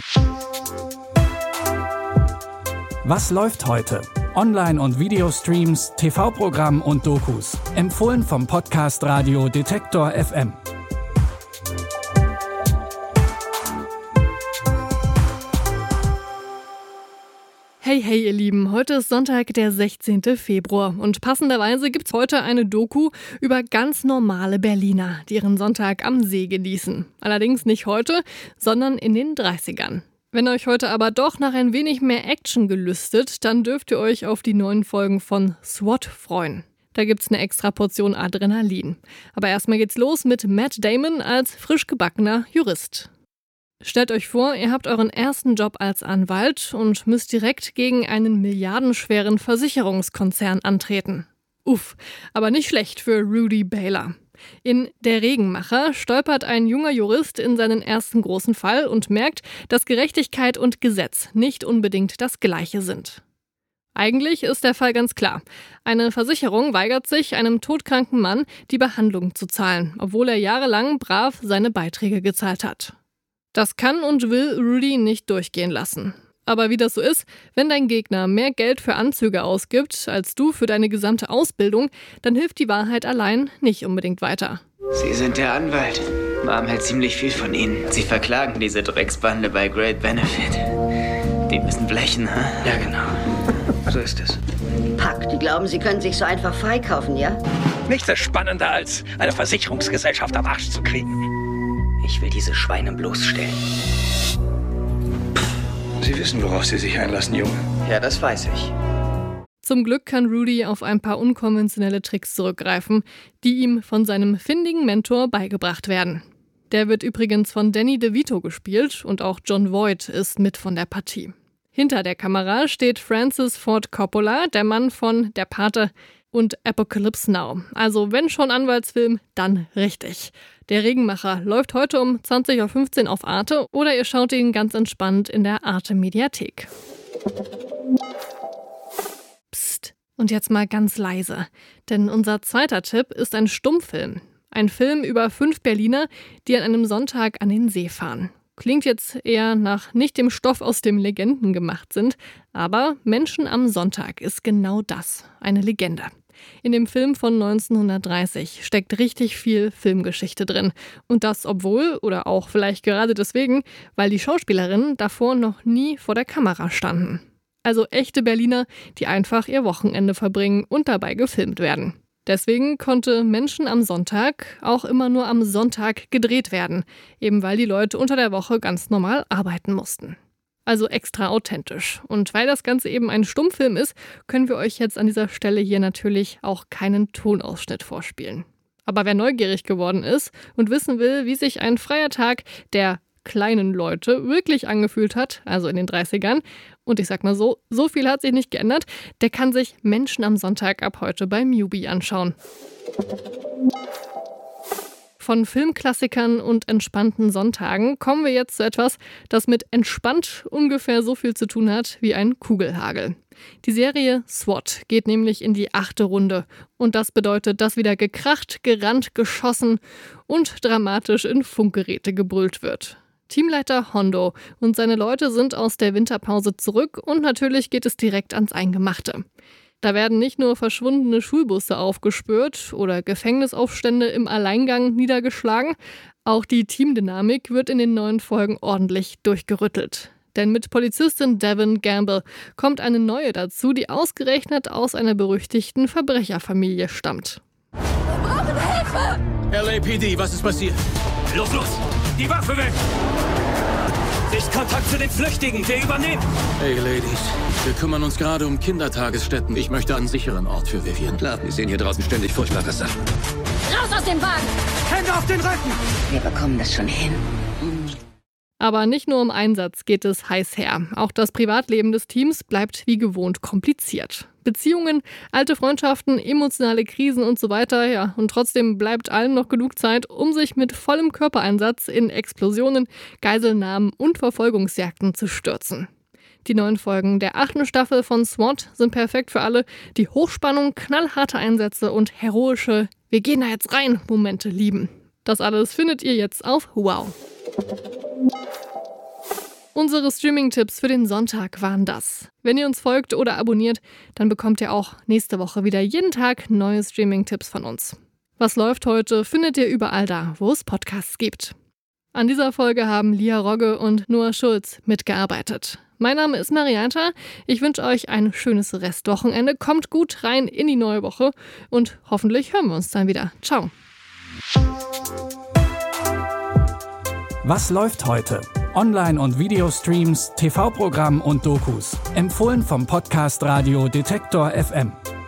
Was läuft heute? Online- und Videostreams, TV-Programm und Dokus. Empfohlen vom Podcast Radio Detektor FM. Hey, ihr Lieben, heute ist Sonntag, der 16. Februar und passenderweise gibt's heute eine Doku über ganz normale Berliner, die ihren Sonntag am See genießen. Allerdings nicht heute, sondern in den 30ern. Wenn euch heute aber doch nach ein wenig mehr Action gelüstet, dann dürft ihr euch auf die neuen Folgen von SWAT freuen. Da gibt's eine extra Portion Adrenalin. Aber erstmal geht's los mit Matt Damon als frisch gebackener Jurist. Stellt euch vor, ihr habt euren ersten Job als Anwalt und müsst direkt gegen einen milliardenschweren Versicherungskonzern antreten. Uff, aber nicht schlecht für Rudy Baylor. In Der Regenmacher stolpert ein junger Jurist in seinen ersten großen Fall und merkt, dass Gerechtigkeit und Gesetz nicht unbedingt das Gleiche sind. Eigentlich ist der Fall ganz klar. Eine Versicherung weigert sich, einem todkranken Mann die Behandlung zu zahlen, obwohl er jahrelang brav seine Beiträge gezahlt hat. Das kann und will Rudy nicht durchgehen lassen. Aber wie das so ist, wenn dein Gegner mehr Geld für Anzüge ausgibt, als du für deine gesamte Ausbildung, dann hilft die Wahrheit allein nicht unbedingt weiter. Sie sind der Anwalt. Mom hält ziemlich viel von Ihnen. Sie verklagen diese Drecksbande bei Great Benefit. Die müssen blechen, ha? Ja, genau. So ist es. Pack, die glauben, sie können sich so einfach freikaufen, ja? Nichts ist spannender, als eine Versicherungsgesellschaft am Arsch zu kriegen. Ich will diese Schweine bloßstellen. Sie wissen, worauf Sie sich einlassen, Junge. Ja, das weiß ich. Zum Glück kann Rudy auf ein paar unkonventionelle Tricks zurückgreifen, die ihm von seinem findigen Mentor beigebracht werden. Der wird übrigens von Danny DeVito gespielt und auch Jon Voight ist mit von der Partie. Hinter der Kamera steht Francis Ford Coppola, der Mann von Der Pate und Apocalypse Now. Also wenn schon Anwaltsfilm, dann richtig. Der Regenmacher läuft heute um 20.15 Uhr auf Arte oder ihr schaut ihn ganz entspannt in der Arte-Mediathek. Psst, und jetzt mal ganz leise, denn unser zweiter Tipp ist ein Stummfilm. Ein Film über 5 Berliner, die an einem Sonntag an den See fahren. Klingt jetzt eher nach nicht dem Stoff, aus dem Legenden gemacht sind, aber Menschen am Sonntag ist genau das, eine Legende. In dem Film von 1930 steckt richtig viel Filmgeschichte drin. Und das obwohl, oder auch vielleicht gerade deswegen, weil die Schauspielerinnen davor noch nie vor der Kamera standen. Also echte Berliner, die einfach ihr Wochenende verbringen und dabei gefilmt werden. Deswegen konnte Menschen am Sonntag auch immer nur am Sonntag gedreht werden, eben weil die Leute unter der Woche ganz normal arbeiten mussten. Also extra authentisch. Und weil das Ganze eben ein Stummfilm ist, können wir euch jetzt an dieser Stelle hier natürlich auch keinen Tonausschnitt vorspielen. Aber wer neugierig geworden ist und wissen will, wie sich ein freier Tag der kleinen Leute wirklich angefühlt hat, also in den 30ern, und ich sag mal so viel hat sich nicht geändert, der kann sich Menschen am Sonntag ab heute bei Mubi anschauen. Von Filmklassikern und entspannten Sonntagen kommen wir jetzt zu etwas, das mit entspannt ungefähr so viel zu tun hat wie ein Kugelhagel. Die Serie SWAT geht nämlich in die 8. Runde und das bedeutet, dass wieder gekracht, gerannt, geschossen und dramatisch in Funkgeräte gebrüllt wird. Teamleiter Hondo und seine Leute sind aus der Winterpause zurück und natürlich geht es direkt ans Eingemachte. Da werden nicht nur verschwundene Schulbusse aufgespürt oder Gefängnisaufstände im Alleingang niedergeschlagen, auch die Teamdynamik wird in den neuen Folgen ordentlich durchgerüttelt. Denn mit Polizistin Devin Gamble kommt eine neue dazu, die ausgerechnet aus einer berüchtigten Verbrecherfamilie stammt. Wir brauchen Hilfe! LAPD, was ist passiert? Los! Die Waffe weg! Sichtkontakt zu den Flüchtigen, wir übernehmen! Hey Ladies, wir kümmern uns gerade um Kindertagesstätten. Ich möchte einen sicheren Ort für Vivian. Klar, wir sehen hier draußen ständig furchtbare Sachen. Raus aus dem Wagen! Hände auf den Rücken! Wir bekommen das schon hin. Aber nicht nur im Einsatz geht es heiß her. Auch das Privatleben des Teams bleibt wie gewohnt kompliziert. Beziehungen, alte Freundschaften, emotionale Krisen und so weiter, ja. Und trotzdem bleibt allen noch genug Zeit, um sich mit vollem Körpereinsatz in Explosionen, Geiselnahmen und Verfolgungsjagden zu stürzen. Die neuen Folgen der 8. Staffel von SWAT sind perfekt für alle, die Hochspannung, knallharte Einsätze und heroische "Wir gehen da jetzt rein" Momente lieben. Das alles findet ihr jetzt auf Wow. Unsere Streaming-Tipps für den Sonntag waren das. Wenn ihr uns folgt oder abonniert, dann bekommt ihr auch nächste Woche wieder jeden Tag neue Streaming-Tipps von uns. Was läuft heute, findet ihr überall da, wo es Podcasts gibt. An dieser Folge haben Lia Rogge und Noah Schulz mitgearbeitet. Mein Name ist Marianta. Ich wünsche euch ein schönes Restwochenende. Kommt gut rein in die neue Woche und hoffentlich hören wir uns dann wieder. Ciao. Was läuft heute? Online- und Videostreams, TV-Programm und Dokus. Empfohlen vom Podcast Radio Detektor FM.